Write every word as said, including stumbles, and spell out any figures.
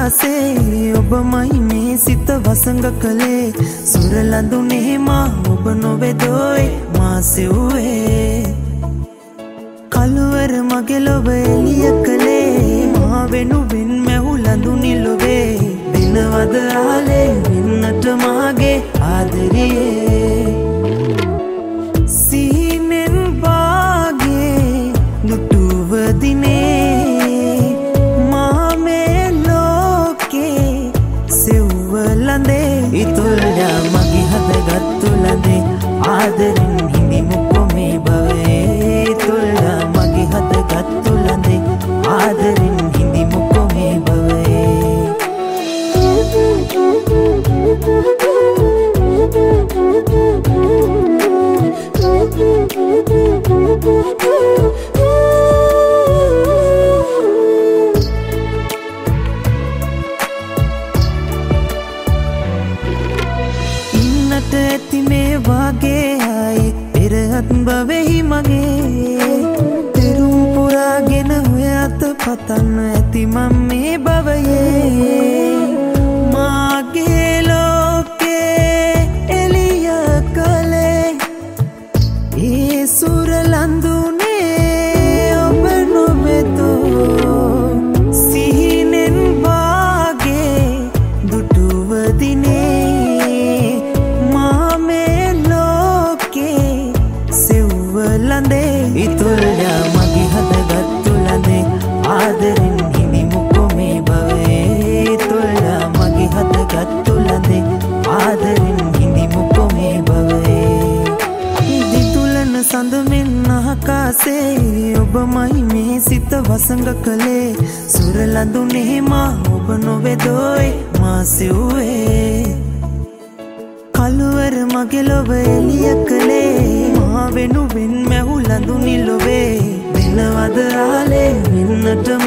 ආකාසේ ඔබමයි මේ සිත වසඟ කළේ සුර ලඳුනේ මා ඔබ නොවේදෝයි මා සෙව්වේ කලවර මගේ ලොව එළිය කළේ මා වෙනුවෙන් මැහු ලඳුනි ලොවේ දිනවද ආලේ වෙන්නට මාගේ ආදරියේ සීනෙන් වාගේ දුටුව දිනේ මා මේ ලෝකේ සෙව්ව ලඳේ ඉතුල්ලා මගේ හදගත්තු ලඳේ ආදරෙන් හිඳිමු කොමේ බවේ ඉතුල්ලා මගේ හදගත්තු ලඳේ ආදරෙන් හිඳිමු කොමේ බවේ ඉන්නට ඇති මේ වාගේ ආයේ පෙරහත් බවෙහි මගේ තෙරුම් පුරාගෙන ඔය අත පතන්න ඇති මම මේ බවයේ මාගේ ලෝකේ එළිය කළේ ඒ සුර ලඳුනේ ඔබ නොවෙතෝ සිහිනෙන් වාගේ දුටුව දිනේ මා මේ ලෝකේ සෙව්ව ලඳේ ඉතුල්ලා මගේ හදගත්තු ලඳේ ආදරෙන් හිඳිමු කොමේ බවේ ඉතුල්ලා මගේ හදගත්තු ලඳේ ආදරෙන් හිඳිමු කොමේ බවේ දිතුලන සඳ මෙන් ආකාසේ ඔබමයි මේ සිත වසඟ කළේ සුර ලඳුනේ මා ඔබ නොවේදෝයි මා සෙව්වේ කලවර මගේ ලොව එළිය කළේ මා වෙනුවෙන් මැහු ලඳුනි ලොවේ දිනවද ආලේ වෙන්නට